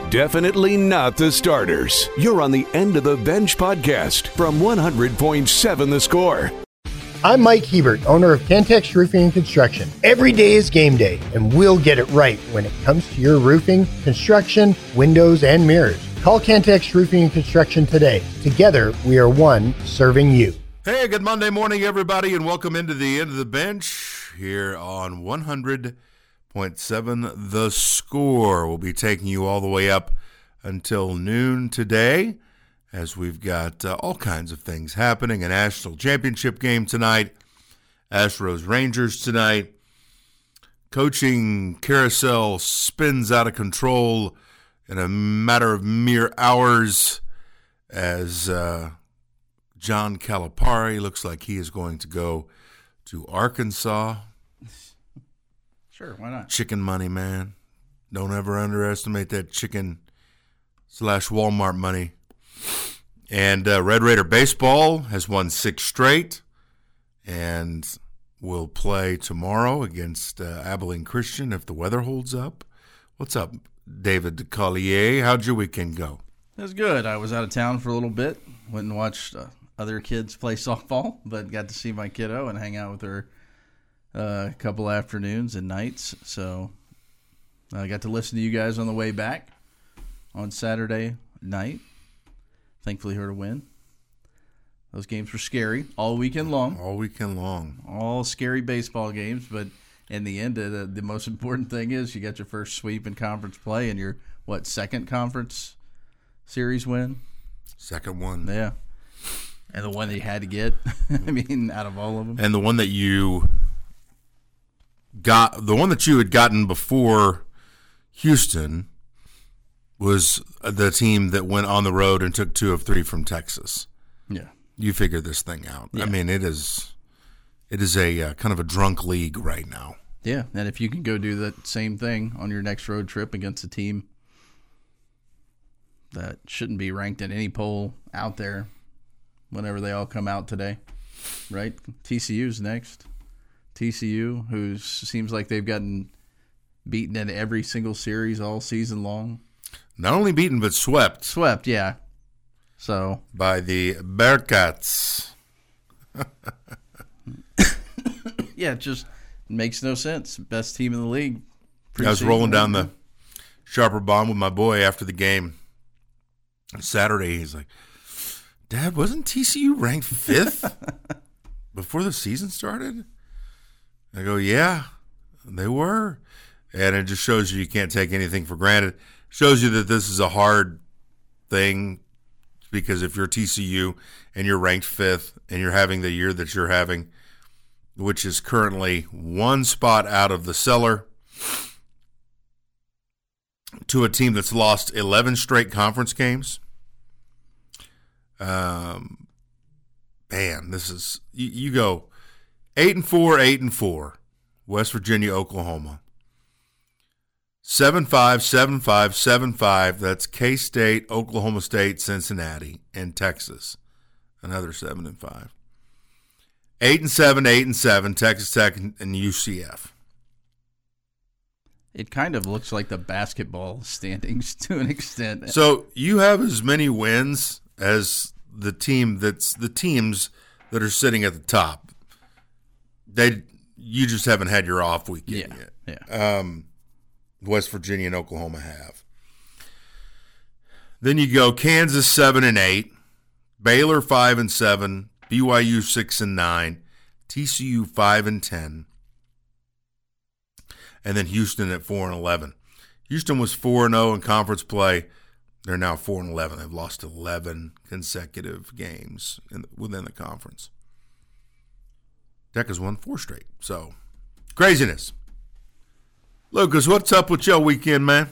Definitely not the starters. You're on the End of the Bench podcast from 100.7 The Score. I'm Mike Hebert, owner of Cantex Roofing and Construction. Every day is game day, and we'll get it right when it comes to your roofing, construction, windows, and mirrors. Call Cantex Roofing and Construction today. Together, we are one serving you. Hey, good Monday morning, everybody, and welcome into the End of the Bench here on 100.7 The Score. We'll be taking you all the way up until noon today, as we've got all kinds of things happening. A national championship game tonight, Astros Rangers tonight. Coaching carousel spins out of control in a matter of mere hours as John Calipari looks like he is going to go to Arkansas. Sure, why not? Chicken money, man. Don't ever underestimate that chicken/Walmart money. And Red Raider baseball has won 6 straight and will play tomorrow against Abilene Christian if the weather holds up. What's up, David DeCollier? How'd your weekend go? It was good. I was out of town for a little bit. Went and watched other kids play softball, but got to see my kiddo and hang out with her a couple afternoons and nights. So I got to listen to you guys on the way back on Saturday night. Thankfully, heard a win. Those games were scary all weekend long. All weekend long. All scary baseball games, but in the end, the most important thing is you got your first sweep in conference play and your, second conference series win? Second one. Yeah. And the one that you had to get, out of all of them. And the one that you had gotten before Houston was the team that went on the road and took 2 of 3 from Texas. Yeah. You figure this thing out. Yeah. It is a kind of a drunk league right now. Yeah, and if you can go do that same thing on your next road trip against a team that shouldn't be ranked in any poll out there whenever they all come out today, right? TCU's next. TCU, who seems like they've gotten beaten in every single series all season long. Not only beaten, but swept. Swept, yeah. So by the Bearcats. Yeah, it just makes no sense. Best team in the league. I was rolling down the Sharper Bomb with my boy after the game Saturday. He's like, Dad, wasn't TCU ranked 5th before the season started? I go, yeah, they were. And it just shows you can't take anything for granted. Shows you that this is a hard thing, because if you're TCU and you're ranked 5th and you're having the year that you're having, which is currently 1 spot out of the cellar, to a team that's lost 11 straight conference games, man, this is you go 8-4, 8-4, West Virginia, Oklahoma. 7-5, 7-5, 7-5. That's K-State, Oklahoma State, Cincinnati, and Texas. Another 7-5. 8-7, 8-7. Texas Tech and UCF. It kind of looks like the basketball standings to an extent. So you have as many wins as the teams that are sitting at the top. You just haven't had your off weekend yet. Yeah. West Virginia and Oklahoma have. Then you go Kansas 7-8, Baylor 5-7, BYU 6-9, TCU 5-10, and then Houston at 4-11. Houston was 4-0 in conference play. They're now 4-11. They've lost 11 consecutive games within the conference. Tech has won 4 straight. So, craziness. Lucas, what's up with your weekend, man?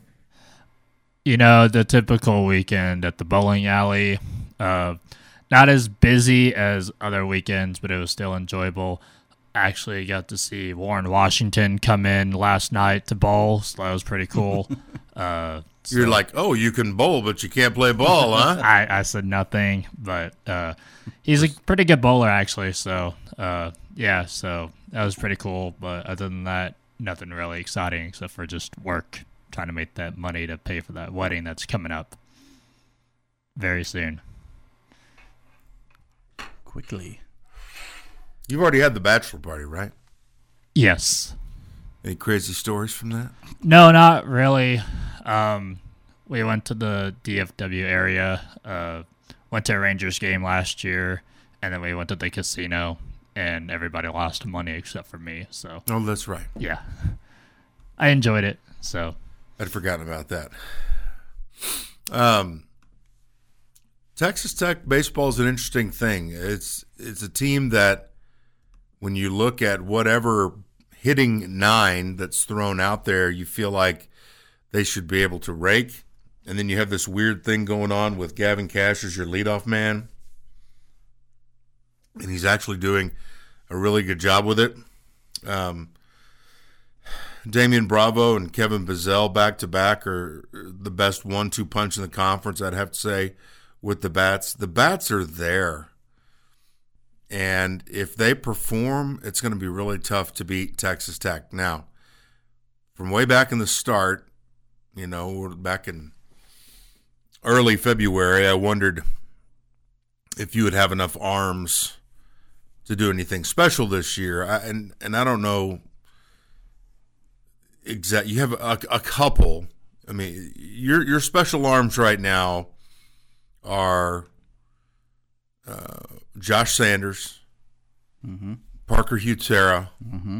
The typical weekend at the bowling alley. Not as busy as other weekends, but it was still enjoyable. Actually got to see Warren Washington come in last night to bowl, so that was pretty cool. You're like, oh, you can bowl, but you can't play ball, huh? I said nothing, but he's a pretty good bowler, actually. So, yeah, so that was pretty cool. But other than that, nothing really exciting except for just work. trying to make that money to pay for that wedding that's coming up very soon. Quickly. You've already had the bachelor party, right? Yes. Any crazy stories from that? No, not really. We went to the DFW area, went to a Rangers game last year, and then we went to the casino, and everybody lost money except for me. So, Oh, that's right. yeah, I enjoyed it. So, I'd forgotten about that. Texas Tech baseball is an interesting thing. It's a team that, when you look at whatever hitting nine that's thrown out there, you feel like they should be able to rake. And then you have this weird thing going on with Gavin Cash as your leadoff man. And he's actually doing a really good job with it. Damian Bravo and Kevin Bizzell back-to-back are the best 1-2 punch in the conference, I'd have to say, with the bats. The bats are there. And if they perform, it's going to be really tough to beat Texas Tech. Now, from way back in the start, back in early February, I wondered if you would have enough arms to do anything special this year. And I don't know exactly. You have a couple. I mean, your special arms right now are Josh Sanders, Parker Hutera.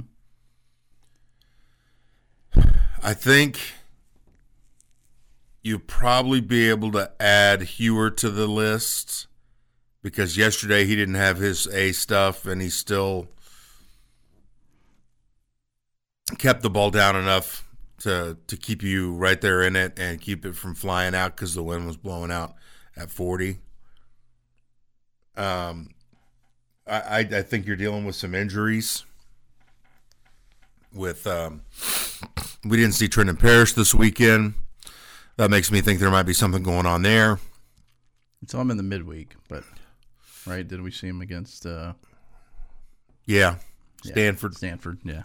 I think you'll probably be able to add Hewer to the list because yesterday he didn't have his A stuff and he still kept the ball down enough to keep you right there in it and keep it from flying out because the wind was blowing out at 40. I think you're dealing with some injuries. We didn't see Trenton Parrish this weekend. That makes me think there might be something going on there. So I'm in the midweek, but right? Did we see him against? Stanford. Stanford, yeah.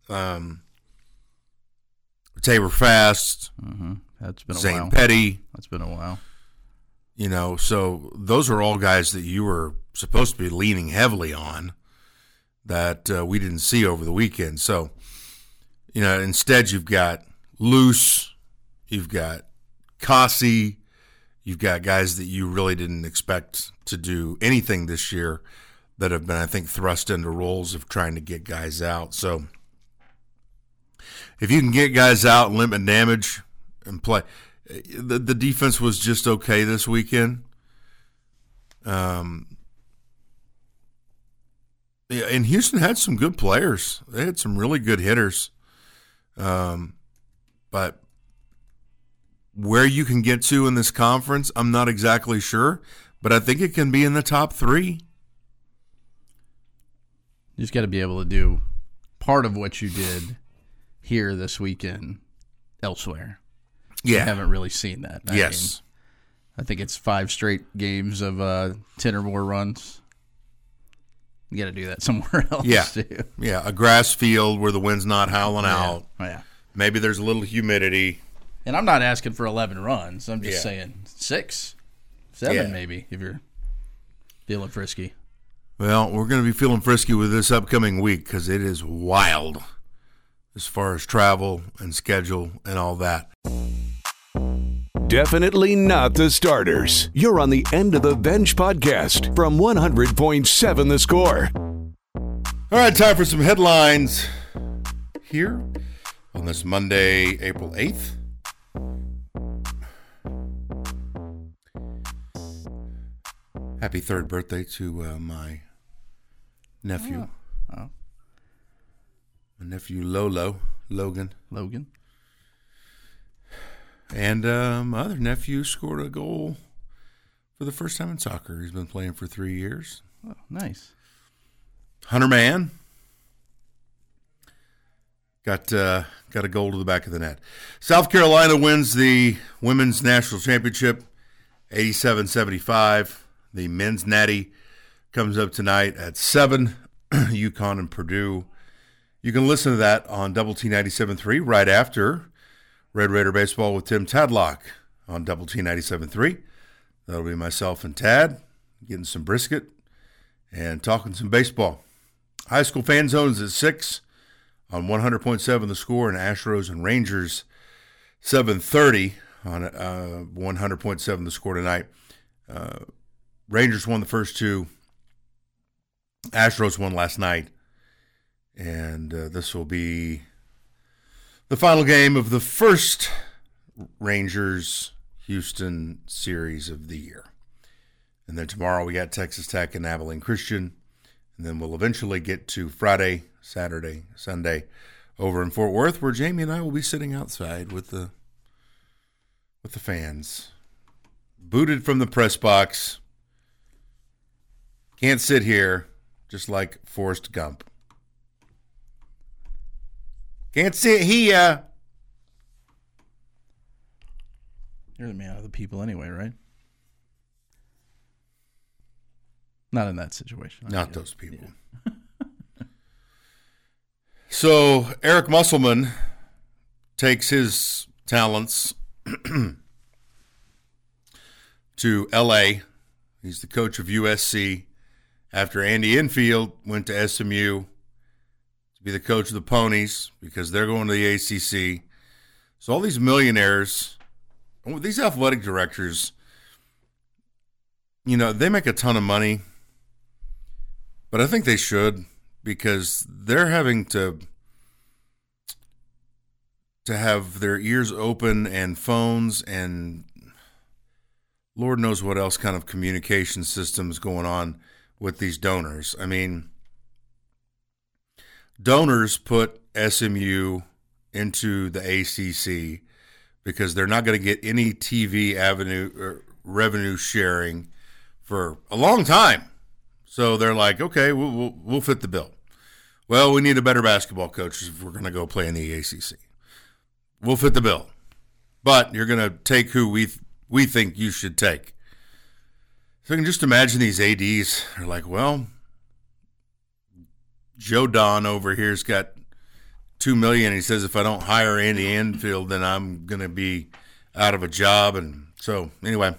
Tabor Fast. That's been a Zane while. Petty. That's been a while. So those are all guys that you were supposed to be leaning heavily on that we didn't see over the weekend. So, instead you've got Luce, you've got Kasi, you've got guys that you really didn't expect to do anything this year that have been, I think, thrust into roles of trying to get guys out. So if you can get guys out and limit damage and play – the defense was just okay this weekend. And Houston had some good players. They had some really good hitters. But where you can get to in this conference, I'm not exactly sure. But I think it can be in the top 3. You just got to be able to do part of what you did here this weekend elsewhere. Yeah. I haven't really seen that. Yes. I think it's 5 straight games of 10 or more runs. You got to do that somewhere else, too. Yeah, a grass field where the wind's not howling out. Oh, yeah. Maybe there's a little humidity. And I'm not asking for 11 runs. I'm just saying 6, 7 maybe, if you're feeling frisky. Well, we're going to be feeling frisky with this upcoming week because it is wild as far as travel and schedule and all that. Definitely not the starters. You're on the End of the Bench podcast from 100.7 The Score. All right, time for some headlines here on this Monday, April 8th. Happy 3rd birthday to my nephew. Oh. My nephew Logan. And my other nephew scored a goal for the first time in soccer. He's been playing for 3 years. Oh, nice. Hunter Mann got a goal to the back of the net. South Carolina wins the Women's National Championship 87-75. The men's natty comes up tonight at 7, UConn and Purdue. You can listen to that on Double T 97.3 right after Red Raider Baseball with Tim Tadlock on Double T 97.3. That'll be myself and Tad getting some brisket and talking some baseball. High school fan zones at 6 on 100.7 The Score, and Astros and Rangers 7:30 on 100.7 The Score tonight. Rangers won the first two. Astros won last night. And this will be the final game of the first Rangers-Houston series of the year. And then tomorrow we got Texas Tech and Abilene Christian. And then we'll eventually get to Friday, Saturday, Sunday over in Fort Worth, where Jamie and I will be sitting outside with the fans. Booted from the press box. Can't sit here, just like Forrest Gump. Can't sit here. You're the man of the people anyway, right? Not in that situation. Not those people. Yeah. So Eric Musselman takes his talents to L.A. He's the coach of USC after Andy Enfield went to SMU to be the coach of the Ponies because they're going to the ACC. So all these millionaires, these athletic directors, they make a ton of money, but I think they should because they're having to have their ears open and phones and Lord knows what else kind of communication systems going on with these donors. I mean, donors put SMU into the ACC because they're not going to get any TV avenue or revenue sharing for a long time. So they're like, okay, we'll fit the bill. Well, we need a better basketball coach if we're going to go play in the ACC. We'll fit the bill. But you're going to take who we think you should take. So you can just imagine these ADs are like, well, Joe Don over here's got $2 million. He says if I don't hire Andy Enfield, then I'm going to be out of a job. And so anyway,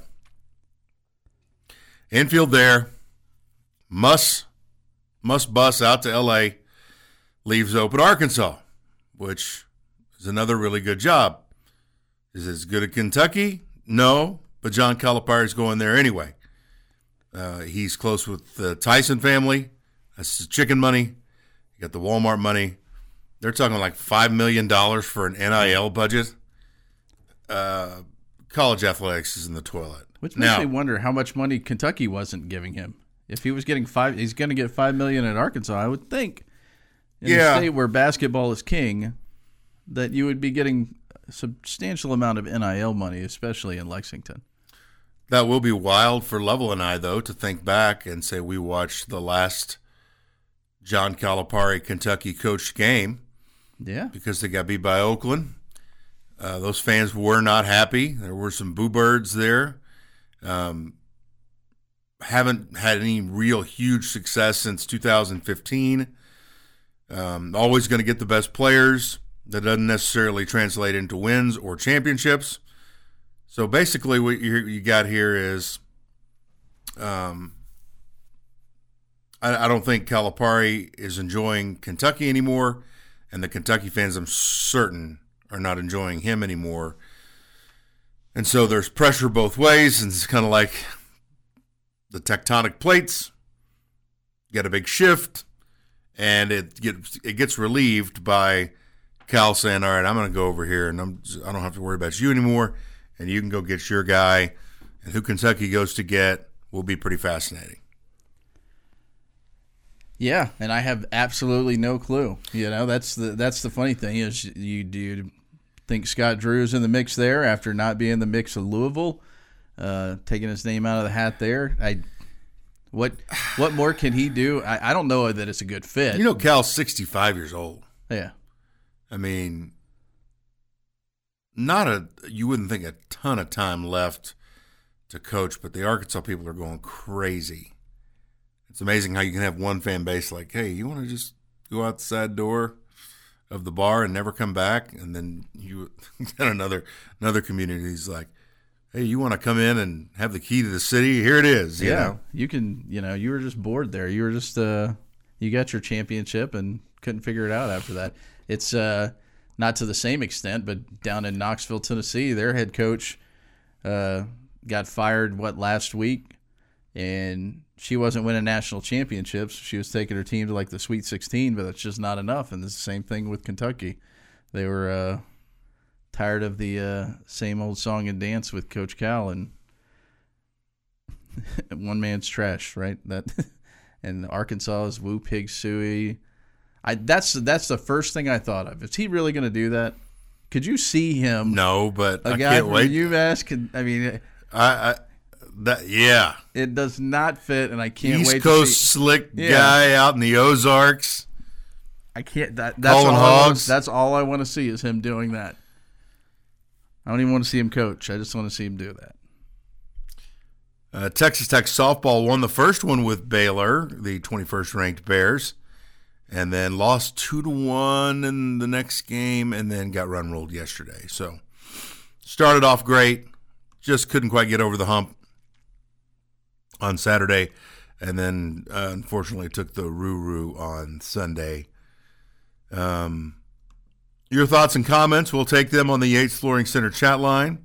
Enfield there, must bus out to L.A., leaves open Arkansas, which is another really good job. Is it as good as Kentucky? No, but John Calipari's going there anyway. He's close with the Tyson family. That's the chicken money. You got the Walmart money. They're talking like $5 million for an NIL budget. College athletics is in the toilet. Which makes me wonder how much money Kentucky wasn't giving him. If he was getting he's going to get $5 million at Arkansas. I would think in a state where basketball is king, that you would be getting a substantial amount of NIL money, especially in Lexington. That will be wild for Lovell and I, though, to think back and say we watched the last John Calipari Kentucky coached game. Yeah. Because they got beat by Oakland. Those fans were not happy. There were some boo birds there. Haven't had any real huge success since 2015. Always going to get the best players. That doesn't necessarily translate into wins or championships. So basically what you got here is I don't think Calipari is enjoying Kentucky anymore, and the Kentucky fans, I'm certain, are not enjoying him anymore. And so there's pressure both ways, and it's kind of like the tectonic plates. You got a big shift, and it gets relieved by Cal saying, all right, I'm going to go over here, and I don't have to worry about you anymore, and you can go get your guy. And who Kentucky goes to get will be pretty fascinating. Yeah, and I have absolutely no clue. That's the funny thing is do you think Scott Drew is in the mix there after not being in the mix of Louisville, taking his name out of the hat there? What more can he do? I don't know that it's a good fit. Cal's 65 years old. Yeah. I mean, you wouldn't think a ton of time left to coach, but the Arkansas people are going crazy. It's amazing how you can have one fan base like, hey, you want to just go out the side door? of the bar and never come back. And then you got another community's like, hey, you want to come in and have the key to the city? Here it is. You know? You can, you were just bored there. You were just, you got your championship and couldn't figure it out after that. It's not to the same extent, but down in Knoxville, Tennessee, their head coach got fired, last week? And she wasn't winning national championships. She was taking her team to like the Sweet 16, but that's just not enough. And it's the same thing with Kentucky. They were tired of the same old song and dance with Coach Cal, and one man's trash, right? That and Arkansas is Woo Pig Suey. That's the first thing I thought of. Is he really going to do that? Could you see him? No, but a I guy can't from wait. UMass. I mean, yeah. It does not fit, and I can't East wait Coast to see. slick guy out in the Ozarks. I can't. That's Calling hogs. That's all I want to see is him doing that. I don't even want to see him coach. I just want to see him do that. Texas Tech softball won the first one with Baylor, the 21st ranked Bears, and then lost 2-1 in the next game, and then got run ruled yesterday. So started off great, just couldn't quite get over the hump on Saturday, and then unfortunately took the roo-roo on Sunday. Your thoughts and comments, we'll take them on the Yates Flooring Center chat line.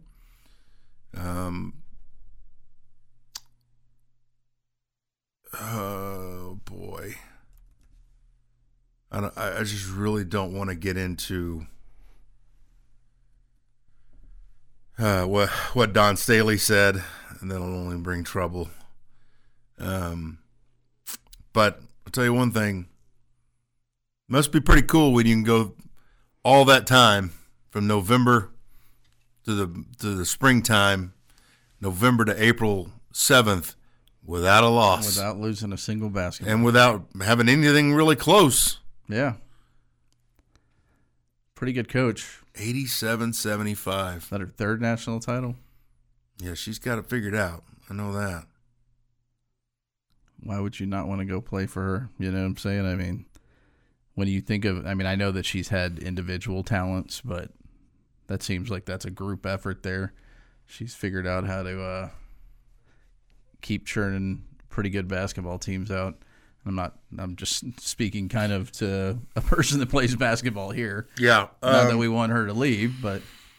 Oh, boy. I just really don't want to get into what Don Staley said, and that'll only bring trouble. But I'll tell you one thing. Must be pretty cool when you can go all that time from November to the springtime, November to April 7th, without a loss. Without losing a single basketball. And without having anything really close. Yeah. Pretty good coach. 87-75. Is that her third national title? Yeah, she's got it figured out. I know that. Why would you not want to go play for her? You know what I'm saying? I mean, when you think of, I know that she's had individual talents, but that seems like that's a group effort there. She's figured out how to keep churning pretty good basketball teams out. I'm just speaking kind of to a person that plays basketball here. Yeah. Not that we want her to leave, but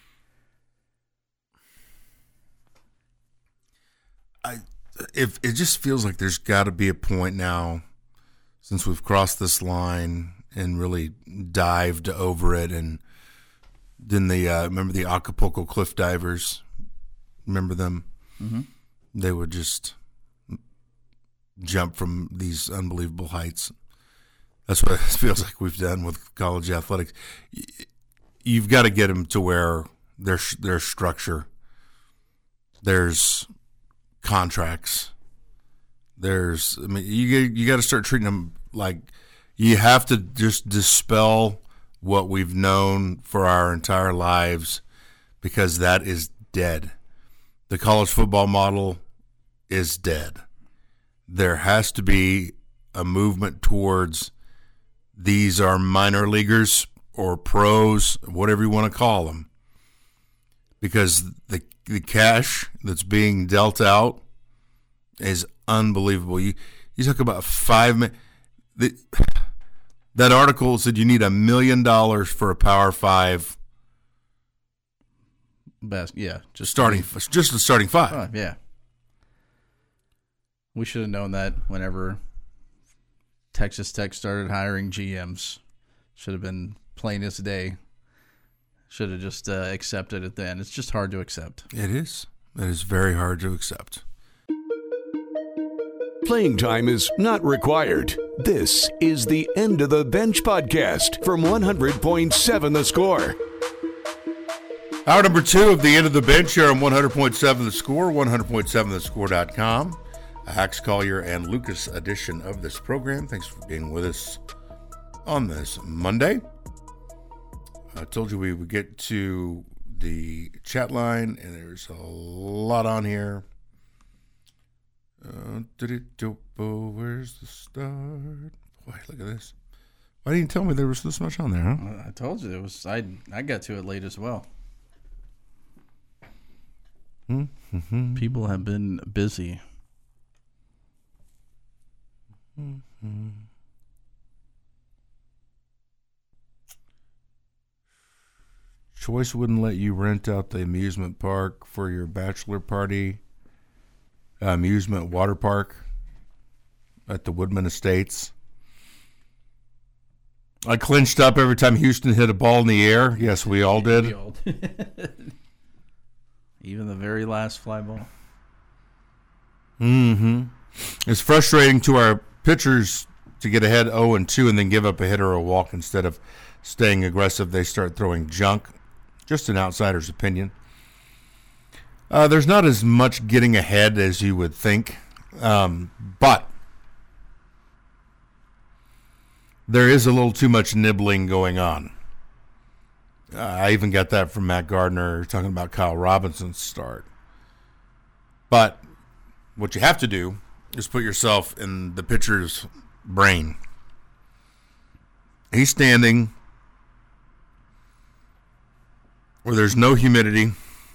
If it just feels like there's got to be a point now, since we've crossed this line and really dived over it, and then remember the Acapulco cliff divers? Remember them? Mm-hmm. They would just jump from these unbelievable heights. That's what it feels like we've done with college athletics. You've got to get them to where there's structure. There's contracts. You got to start treating them like you have to just dispel what we've known for our entire lives, because that is dead. The college football model is dead. There has to be a movement towards these are minor leaguers or pros, whatever you want to call them, because the cash that's being dealt out is unbelievable. You talk about 5 minutes. That article said you need $1 million for a Power 5. Just the starting 5. Yeah. We should have known that whenever Texas Tech started hiring GMs. Should have been plain as day. Should have just accepted it then. It's just hard to accept. It is. It is very hard to accept. Playing time is not required. This is the End of the Bench podcast from 100.7 The Score. Hour number 2 of the End of the Bench here on 100.7 The Score, 100.7thescore.com. Axe Collier and Lucas edition of this program. Thanks for being with us on this Monday. I told you we would get to the chat line, and there's a lot on here. Where's the start? Boy, look at this. Why didn't you tell me there was this much on there, huh? I told you it was. I got to it late as well. Mm-hmm. People have been busy. Mm-hmm. Choice wouldn't let you rent out the amusement park for your bachelor party. Amusement water park at the Woodman Estates. I clinched up every time Houston hit a ball in the air. Yes, we all did. Even the very last fly ball. Mm-hmm. It's frustrating to our pitchers to get ahead 0-2 and then give up a hit or a walk instead of staying aggressive. They start throwing junk. Just an outsider's opinion. There's not as much getting ahead as you would think, but there is a little too much nibbling going on. I even got that from Matt Gardner talking about Kyle Robinson's start. But what you have to do is put yourself in the pitcher's brain. He's standing where there's no humidity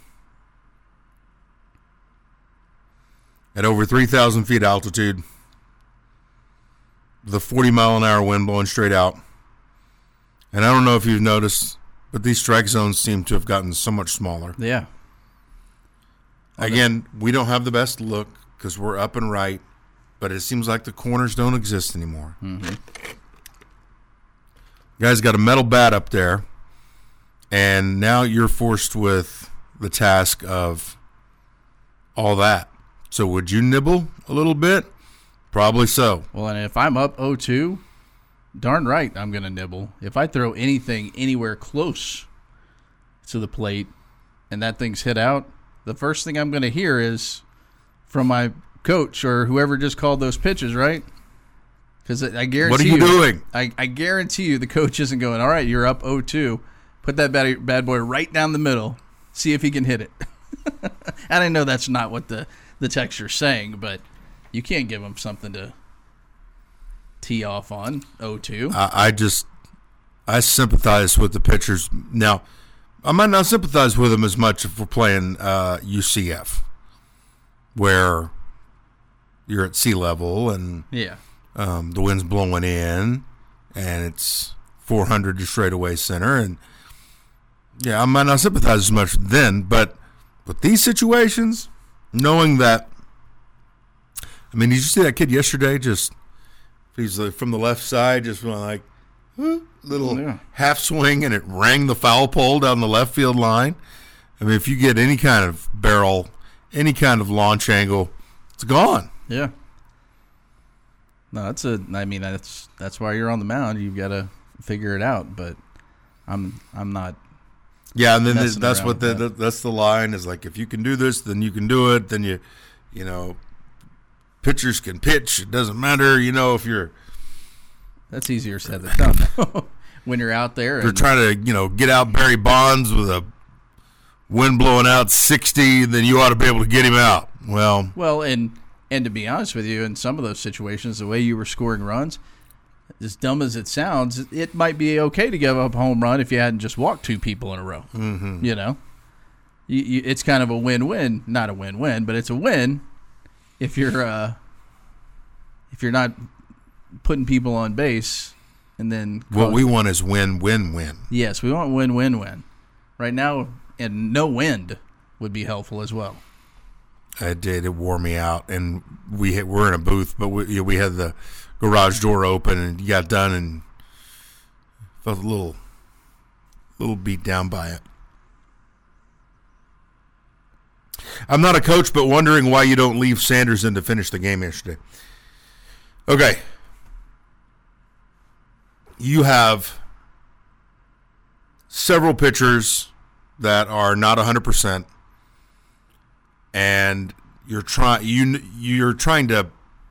at over 3,000 feet altitude with a 40-mile-an-hour wind blowing straight out. And I don't know if you've noticed, but these strike zones seem to have gotten so much smaller. Yeah. Again, we don't have the best look because we're up and right, but it seems like the corners don't exist anymore. Mm-hmm. Guy's got a metal bat up there, and now you're forced with the task of all that. So would you nibble a little bit? Probably so. Well, and if I'm up 0-2, darn right I'm going to nibble. If I throw anything anywhere close to the plate and that thing's hit out, the first thing I'm going to hear is from my coach or whoever just called those pitches, right? Because I guarantee what are you doing? I guarantee you the coach isn't going, all right, you're up 0-2. Put that bad boy right down the middle. See if he can hit it. And I know that's not what the texture's saying, but you can't give him something to tee off on 0-2. I sympathize with the pitchers. Now, I might not sympathize with them as much if we're playing UCF, where you're at sea level and Yeah. the wind's blowing in and it's 400 to straightaway center. And, yeah, I might not sympathize as much then, but with these situations, knowing that, I mean, did you see that kid yesterday? Just he's like from the left side, just went like little half swing, and it rang the foul pole down the left field line. I mean, if you get any kind of barrel, any kind of launch angle, it's gone. Yeah. No, that's why you're on the mound. You've got to figure it out. But I'm not. Yeah, and then that's what that's the line is like. If you can do this, then you can do it. Then you know. Pitchers can pitch. It doesn't matter, if you're. That's easier said than done. When you're out there, you're trying to, get out Barry Bonds with a wind blowing out 60, then you ought to be able to get him out. Well, and to be honest with you, in some of those situations, the way you were scoring runs, as dumb as it sounds, it might be okay to give up a home run if you hadn't just walked two people in a row. Mm-hmm. It's kind of a win-win, not a win-win, but it's a win. If you're not putting people on base, and then what we want is win-win-win. Yes, we want win-win-win. Right now, and no wind would be helpful as well. It did. It wore me out, and we're in a booth, but we had the garage door open, and you got done, and felt a little beat down by it. I'm not a coach, but wondering why you don't leave Sanders in to finish the game yesterday. Okay. You have several pitchers that are not 100%, and you're trying to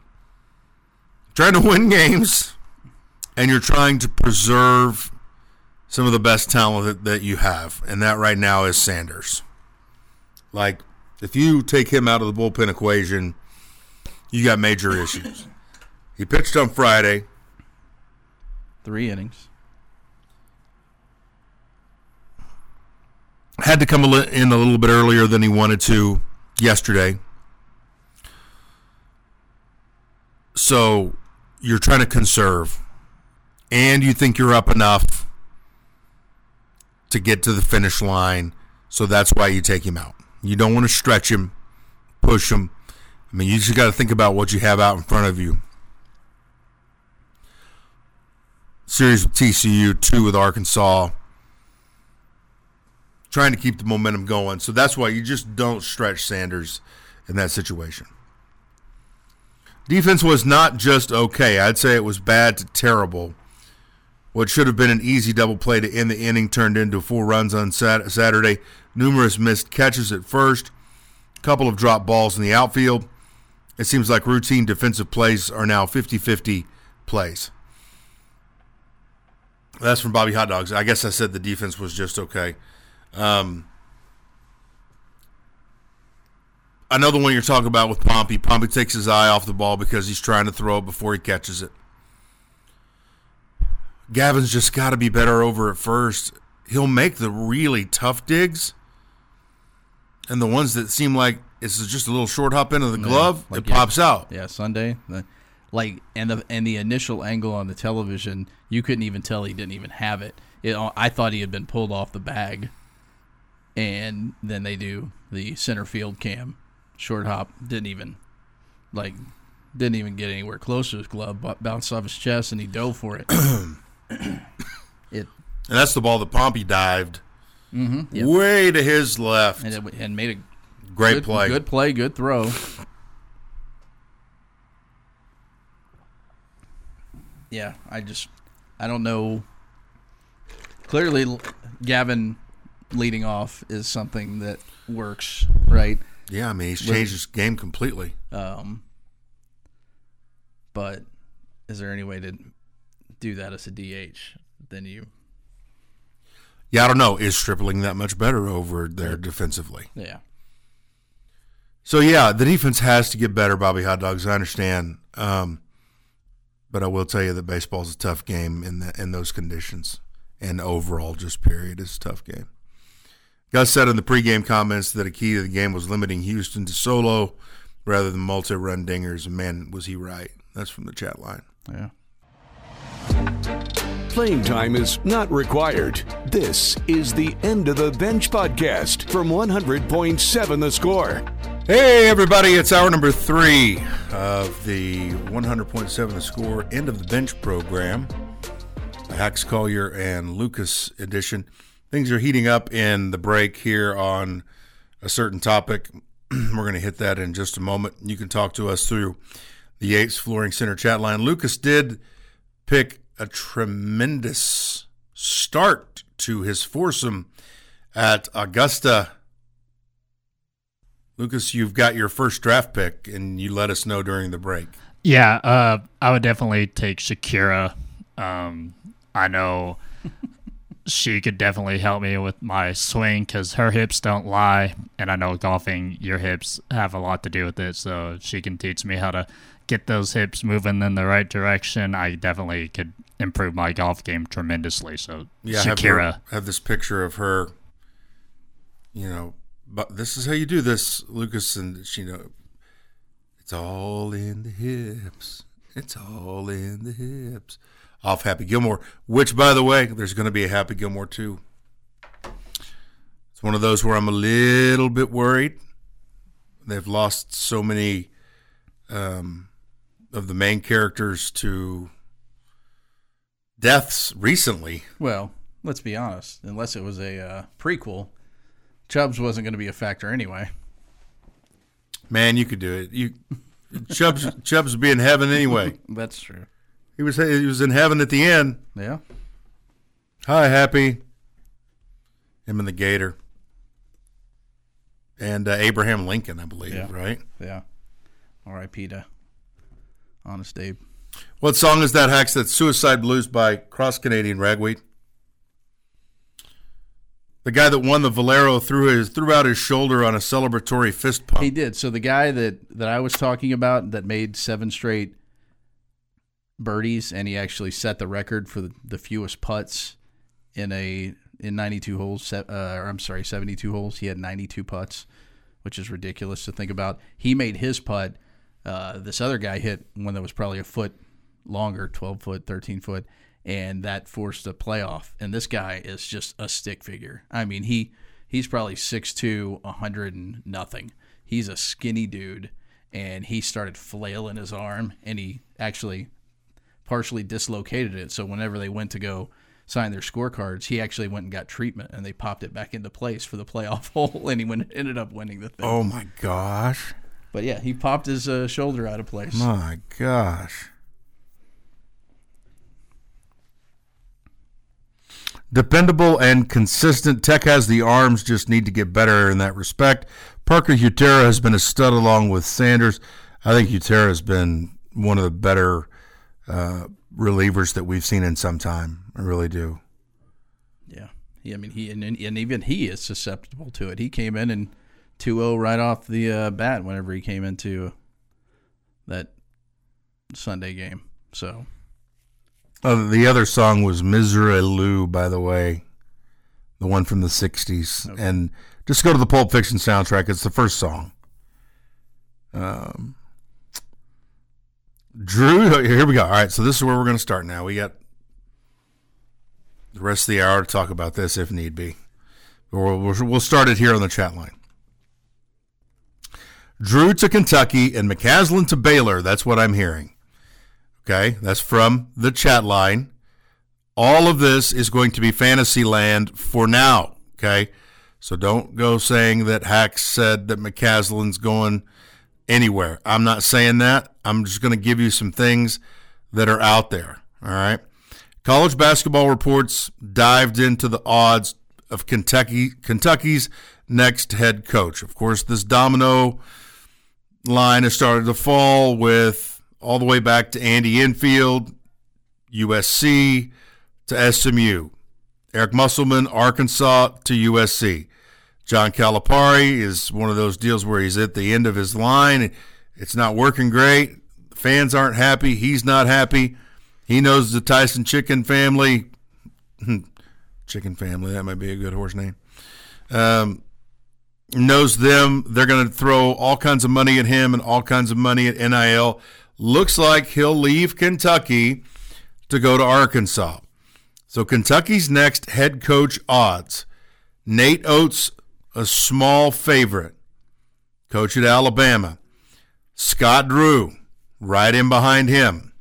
win games, and you're trying to preserve some of the best talent that you have, and that right now is Sanders. Like, if you take him out of the bullpen equation, you got major issues. He pitched on Friday. 3 innings. Had to come in a little bit earlier than he wanted to yesterday. So you're trying to conserve, and you think you're up enough to get to the finish line, so that's why you take him out. You don't want to stretch him, push him. I mean, you just got to think about what you have out in front of you. Series with TCU, 2 with Arkansas. Trying to keep the momentum going. So that's why you just don't stretch Sanders in that situation. Defense was not just okay. I'd say it was bad to terrible. What should have been an easy double play to end the inning turned into 4 runs on Saturday. Numerous missed catches at first. A couple of dropped balls in the outfield. It seems like routine defensive plays are now 50-50 plays. That's from Bobby Hot Dogs. I guess I said the defense was just okay. I know the one you're talking about with Pompey. Pompey takes his eye off the ball because he's trying to throw it before he catches it. Gavin's just got to be better over at first. He'll make the really tough digs, and the ones that seem like it's just a little short hop into the glove, it pops out. Yeah, Sunday. And the initial angle on the television, you couldn't even tell he didn't even have it. I thought he had been pulled off the bag. And then they do the center field cam. Short hop didn't even get anywhere close to his glove, but bounced off his chest and he dove for it. And that's the ball that Pompey dived way to his left. And made a great play. Good play, good throw. Yeah, I don't know. Clearly, Gavin leading off is something that works, right? Yeah, I mean, he's changed his game completely. But is there any way to do that as a DH than you? Yeah, I don't know. Is Stripling that much better over there defensively? Yeah. So, yeah, the defense has to get better, Bobby Hot Dogs. I understand. But I will tell you that baseball's a tough game in those conditions. And overall, just period, it's a tough game. Gus said in the pregame comments that a key to the game was limiting Houston to solo rather than multi-run dingers. And, man, was he right. That's from the chat line. Yeah. Playing time is not required. This is the End of the Bench podcast from 100.7 The Score. Hey, everybody. It's hour number 3 of the 100.7 The Score End of the Bench program. Hax Collier and Lucas edition. Things are heating up in the break here on a certain topic. We're going to hit that in just a moment. You can talk to us through the Yates Flooring Center chat line. Lucas did pick a tremendous start to his foursome at Augusta. Lucas, you've got your first draft pick, and you let us know during the break. Yeah, I would definitely take Shakira. I know she could definitely help me with my swing because her hips don't lie, and I know golfing, your hips have a lot to do with it, so if she can teach me how to get those hips moving in the right direction, I definitely could improve my golf game tremendously. So yeah, Shakira. Have this picture of her, but this is how you do this, Lucas, and it's all in the hips. It's all in the hips. Off Happy Gilmore, which, by the way, there's going to be a Happy Gilmore 2. It's one of those where I'm a little bit worried. They've lost so many of the main characters to deaths recently. Well, let's be honest. Unless it was a prequel, Chubbs wasn't going to be a factor anyway. Man, you could do it. Chubbs would be in heaven anyway. That's true. He was in heaven at the end. Yeah. Hi, Happy. Him and the Gator. And Abraham Lincoln, I believe, right? Yeah. R.I.P. to Honest Abe. What song is that, Hax? That's Suicide Blues by Cross Canadian Ragweed. The guy that won the Valero threw out his shoulder on a celebratory fist pump. He did. So the guy that I was talking about that made 7 straight birdies, and he actually set the record for the fewest putts in 92 holes. 72 holes. He had 92 putts, which is ridiculous to think about. He made his putt. This other guy hit one that was probably a foot longer, 12 foot, 13 foot, and that forced a playoff. And this guy is just a stick figure. I mean, he's probably 6'2", 100 and nothing. He's a skinny dude, and he started flailing his arm, and he actually partially dislocated it. So whenever they went to go sign their scorecards, he actually went and got treatment, and they popped it back into place for the playoff hole, and he ended up winning the thing. Oh, my gosh. But, yeah, he popped his shoulder out of place. My gosh. Dependable and consistent. Tech has the arms, just need to get better in that respect. Parker Utera has been a stud along with Sanders. I think Utera has been one of the better relievers that we've seen in some time. I really do. Yeah. I mean, and even he is susceptible to it. He came in and 2-0 right off the bat whenever he came into that Sunday game. So the other song was Misery Lou, by the way, the one from the 60s. Okay. And just go to the Pulp Fiction soundtrack. It's the first song. Drew, here we go. All right, so this is where we're going to start now. We got the rest of the hour to talk about this if need be. We'll start it here on the chat line. Drew to Kentucky and McCaslin to Baylor. That's what I'm hearing. Okay, that's from the chat line. All of this is going to be fantasy land for now. Okay, so don't go saying that Hacks said that McCaslin's going anywhere. I'm not saying that. I'm just going to give you some things that are out there. All right. College Basketball Reports dived into the odds of Kentucky's next head coach. Of course, this domino line has started to fall with all the way back to Andy Enfield, USC to SMU. Eric Musselman, Arkansas to USC. John Calipari is one of those deals where he's at the end of his line. It's not working great. The fans aren't happy. He's not happy. He knows the Tyson Chicken family. Chicken family, that might be a good horse name. Knows them. They're going to throw all kinds of money at him and all kinds of money at NIL. Looks like he'll leave Kentucky to go to Arkansas. So Kentucky's next head coach odds. Nate Oates, a small favorite. Coach at Alabama. Scott Drew, right in behind him.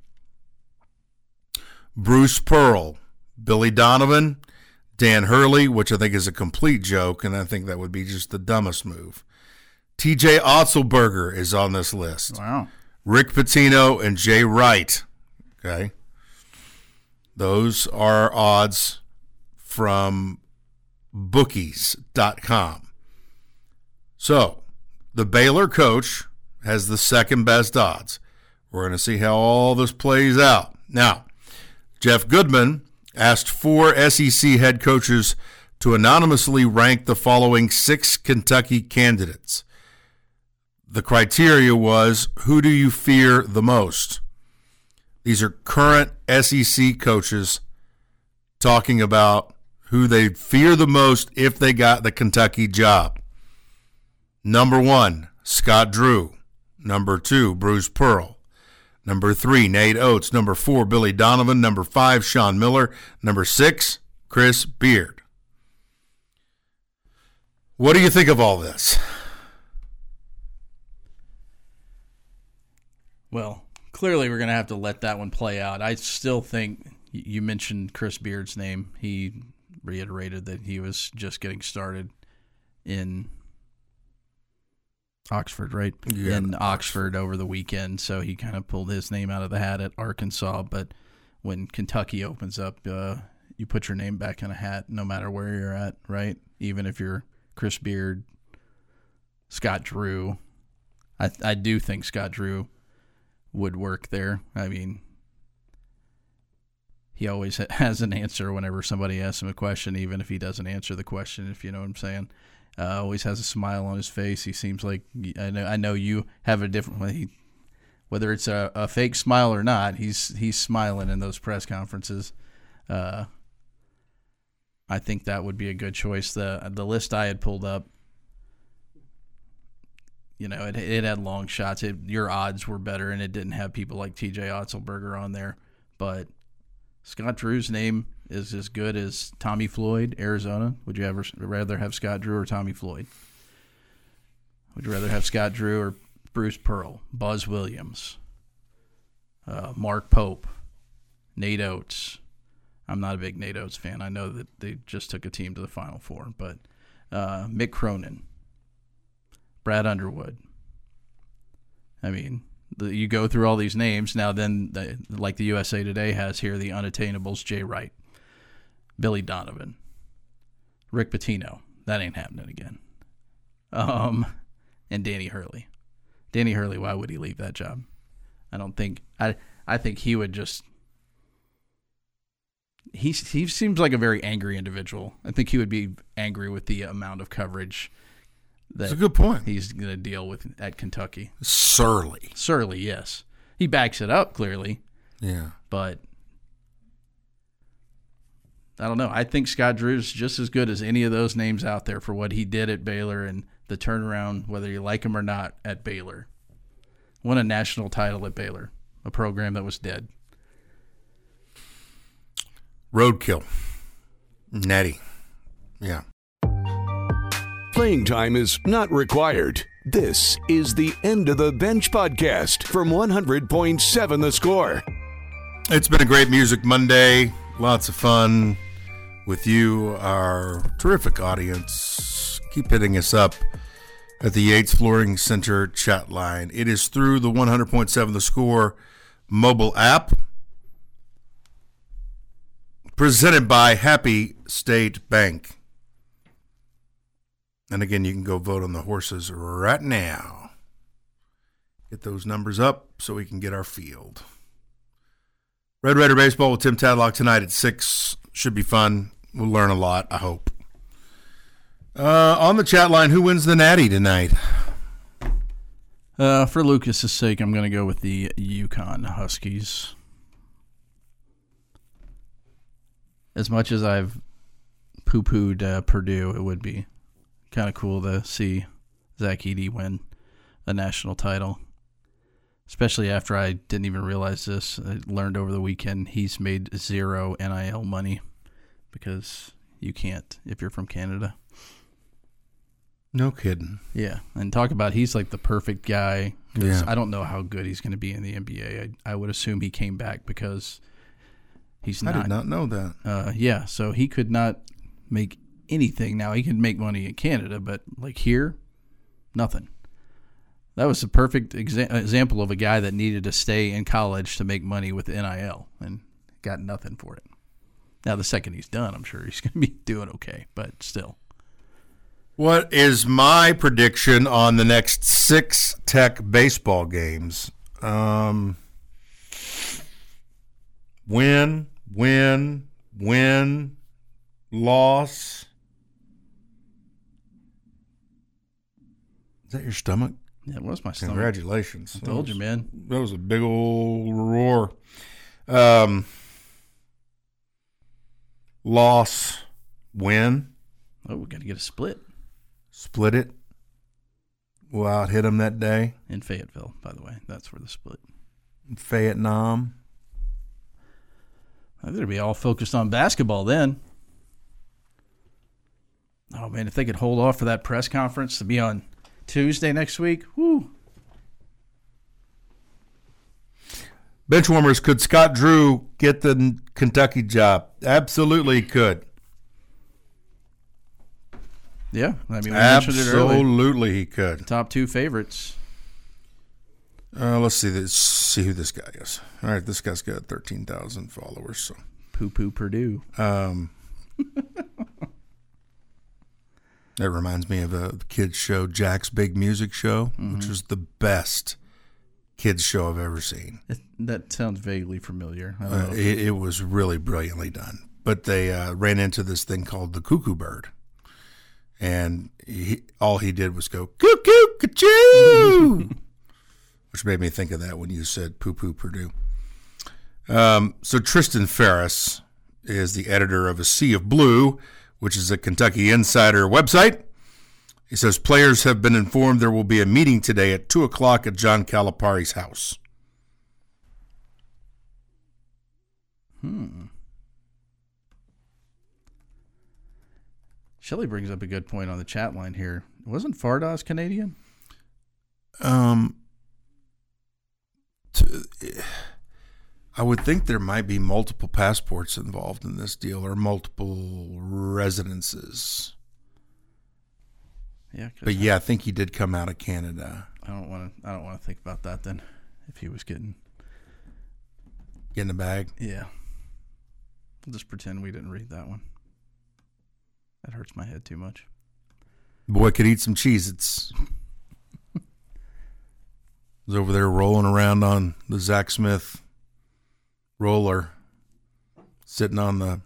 Bruce Pearl, Billy Donovan, Dan Hurley, which I think is a complete joke, and I think that would be just the dumbest move. TJ Otzelberger is on this list. Wow. Rick Pitino and Jay Wright. Okay. Those are odds from bookies.com. So, the Baylor coach has the second best odds. We're going to see how all this plays out. Now, Jeff Goodman asked 4 SEC head coaches to anonymously rank the following 6 Kentucky candidates. The criteria was, who do you fear the most? These are current SEC coaches talking about who they fear the most if they got the Kentucky job. Number 1, Scott Drew. Number 2, Bruce Pearl. Number 3, Nate Oates. Number 4, Billy Donovan. Number 5, Sean Miller. Number 6, Chris Beard. What do you think of all this? Well, clearly we're going to have to let that one play out. I still think you mentioned Chris Beard's name. He reiterated that he was just getting started in Oxford, right? Yeah, in Oxford over the weekend, so he kind of pulled his name out of the hat at Arkansas. But when Kentucky opens up, you put your name back in a hat no matter where you're at, right? Even if you're Chris Beard, Scott Drew. I do think Scott Drew would work there. I mean, he always has an answer whenever somebody asks him a question, even if he doesn't answer the question, if you know what I'm saying. Always has a smile on his face. He seems like, I know you have a different way. whether it's a fake smile or not, he's smiling in those press conferences. I think that would be a good choice. The list I had pulled up, it had long shots. Your odds were better, and it didn't have people like T.J. Otzelberger on there. But Scott Drew's name is as good as Tommy Floyd, Arizona. Would you rather have Scott Drew or Tommy Floyd? Would you rather have Scott Drew or Bruce Pearl, Buzz Williams, Mark Pope, Nate Oates? I'm not a big Nate Oates fan. I know that they just took a team to the Final Four, but Mick Cronin, Brad Underwood. I mean, you go through all these names. Now then, like the USA Today has here, the unattainables, Jay Wright, Billy Donovan, Rick Pitino. That ain't happening again. And Danny Hurley. Danny Hurley, why would he leave that job? I think he would just... He seems like a very angry individual. I think he would be angry with the amount of coverage that's a good point. He's going to deal with at Kentucky. Surly, yes. He backs it up, clearly. Yeah. But I don't know. I think Scott Drew's just as good as any of those names out there for what he did at Baylor and the turnaround, whether you like him or not, at Baylor. Won a national title at Baylor, a program that was dead. Roadkill. Natty. Yeah. Playing time is not required. This is the End of the Bench podcast from 100.7 The Score. It's been a great Music Monday. Lots of fun with you, our terrific audience. Keep hitting us up at the Yates Flooring Center chat line. It is through the 100.7 The Score mobile app. Presented by Happy State Bank. And again, you can go vote on the horses right now. Get those numbers up so we can get our field. Red Raider Baseball with Tim Tadlock tonight at 6. Should be fun. We'll learn a lot, I hope. On the chat line, who wins the Natty tonight? For Lucas's sake, I'm going to go with the UConn Huskies. As much as I've poo-pooed Purdue, it would be kind of cool to see Zach Edey win a national title. Especially after I didn't even realize this. I learned over the weekend he's made 0 NIL money because you can't if you're from Canada. No kidding. Yeah, and talk about he's like the perfect guy. Yeah. I don't know how good he's going to be in the NBA. I would assume he came back because he's not. I did not know that. Yeah, so he could not make anything. Now, he can make money in Canada, but like here, nothing. That was a perfect example of a guy that needed to stay in college to make money with NIL and got nothing for it. Now, the second he's done, I'm sure he's going to be doing okay, but still. What is my prediction on the next 6 Tech baseball games? Win, loss. Is that your stomach? Yeah, it was my stomach. Congratulations. I told you, man. That was a big old roar. Loss, win. Oh, we got to get a split. Split it. We'll out hit them that day. In Fayetteville, by the way. That's where the split. Vietnam. I better be all focused on basketball then. Oh, man, if they could hold off for that press conference to be on Tuesday next week, whoo. Benchwarmers, could Scott Drew get the Kentucky job? Absolutely he could. Yeah, I mean, we mentioned it earlier. Absolutely he could. Top 2 favorites. Let's see this. See who this guy is. All right, this guy's got 13,000 followers. So Poo-poo Purdue. That reminds me of a kids show, Jack's Big Music Show, which was the best kids show I've ever seen. That sounds vaguely familiar. I don't know. It was really brilliantly done. But they ran into this thing called the cuckoo bird. And all he did was go, cuckoo, ka-choo! which made me think of that when you said poo-poo Purdue. So Tristan Ferris is the editor of A Sea of Blue, which is a Kentucky Insider website. He says players have been informed there will be a meeting today at 2 o'clock at John Calipari's house. Shelley brings up a good point on the chat line here. Wasn't Fardaws Canadian? I would think there might be multiple passports involved in this deal or multiple residences. Yeah, but yeah, I think he did come out of Canada. I don't want to think about that then. If he was getting the bag. Yeah. We'll just pretend we didn't read that one. That hurts my head too much. Boy could eat some Cheez-Its. Was over there rolling around on the Zach Smith roller, sitting on the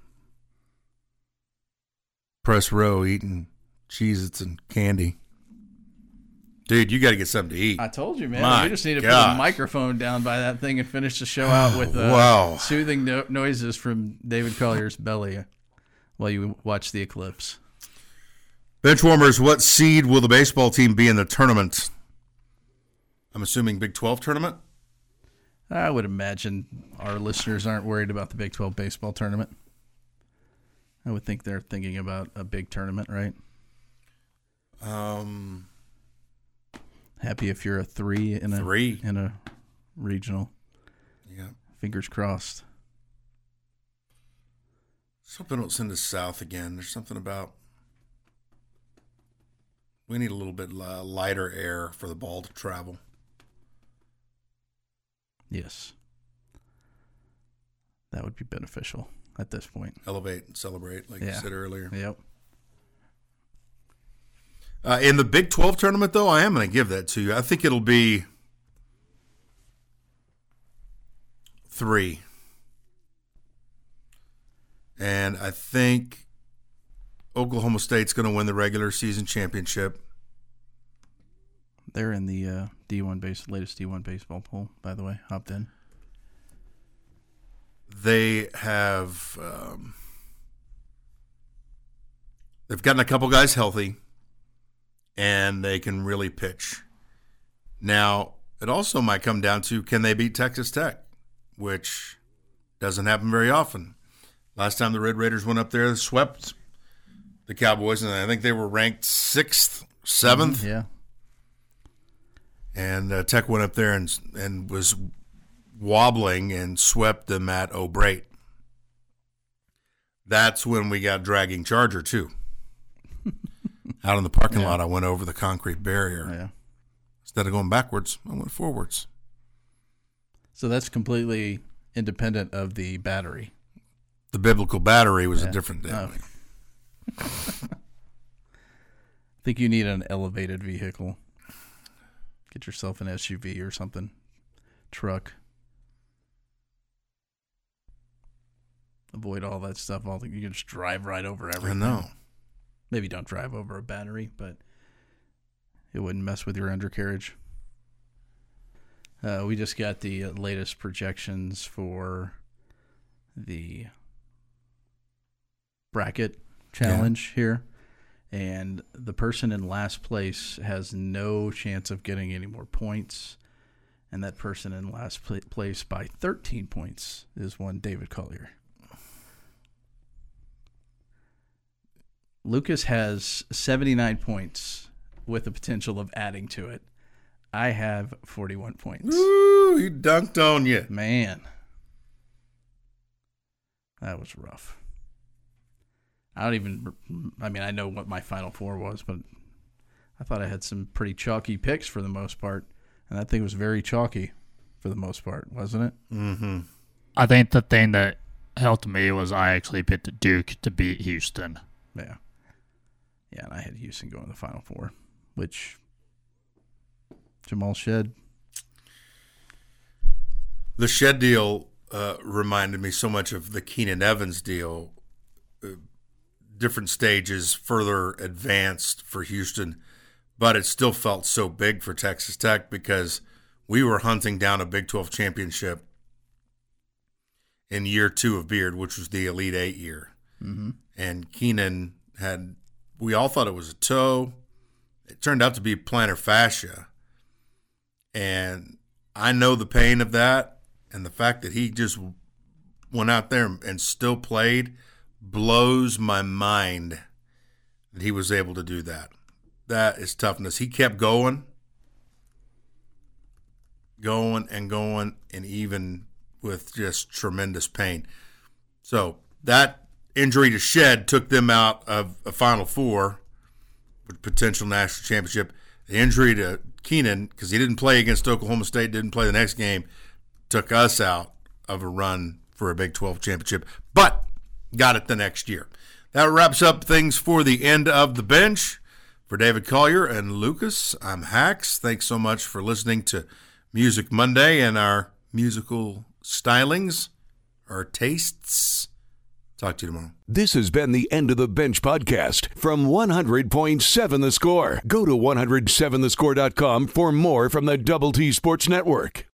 press row eating Cheez-Its and candy. Dude, you got to get something to eat. I told you, man. My we just need to gosh. put a microphone down by that thing and finish the show out with Wow. soothing noises from David Collier's belly while you watch the eclipse. Benchwarmers, what seed will the baseball team be in the tournament? I'm assuming Big 12 tournament? I would imagine our listeners aren't worried about the Big 12 baseball tournament. I would think they're thinking about a big tournament, right? Happy if you're a 3 in a regional. Yeah. Fingers crossed. Just hope they don't send us south again. There's something about we need a little bit lighter air for the ball to travel. Yes. That would be beneficial at this point. Elevate and celebrate, like you said earlier. Yep. In the Big 12 tournament, though, I am going to give that to you. I think it'll be 3. And I think Oklahoma State's going to win the regular season championship. They're in the latest D1 baseball poll, by the way. Hopped in. They have they've gotten a couple guys healthy, and they can really pitch. Now, it also might come down to, can they beat Texas Tech, which doesn't happen very often. Last time the Red Raiders went up there, they swept the Cowboys, and I think they were ranked 6th, 7th. Yeah. And Tech went up there and was wobbling and swept them at O'Brate. That's when we got dragging Charger, too. Out in the parking lot, I went over the concrete barrier. Yeah. Instead of going backwards, I went forwards. So that's completely independent of the battery. The biblical battery was a different day. Oh. I think you need an elevated vehicle. Get yourself an SUV or something. Truck. Avoid all that stuff. You can just drive right over everything. I know. Maybe don't drive over a battery, but it wouldn't mess with your undercarriage. We just got the latest projections for the bracket challenge here. And the person in last place has no chance of getting any more points. And that person in last place by 13 points is one David Collier. Lucas has 79 points with the potential of adding to it. I have 41 points. Ooh, he dunked on you. Man. That was rough. I know what my Final Four was, but I thought I had some pretty chalky picks for the most part. And that thing was very chalky for the most part, wasn't it? Mm-hmm. I think the thing that helped me was I actually picked Duke to beat Houston. Yeah. Yeah, and I had Houston going to the Final Four, which Jamal Shed. The Shed deal reminded me so much of the Keenan Evans deal. Different stages, further advanced for Houston, but it still felt so big for Texas Tech because we were hunting down a Big 12 championship in year 2 of Beard, which was the Elite 8 year. Mm-hmm. And Keenan we all thought it was a toe. It turned out to be plantar fascia. And I know the pain of that, and the fact that he just went out there and still played blows my mind that he was able to do that. That is toughness. He kept going, and even with just tremendous pain. So that injury to Shed took them out of a Final Four with potential national championship. The injury to Keenan, because he didn't play against Oklahoma State, didn't play the next game, took us out of a run for a Big 12 championship, but got it the next year. That wraps up things for the end of the bench. For David Collier and Lucas, I'm Hax. Thanks so much for listening to Music Monday and our musical stylings, our tastes. Talk to you tomorrow. This has been the End of the Bench podcast from 100.7 The Score. Go to 107thescore.com for more from the Double T Sports Network.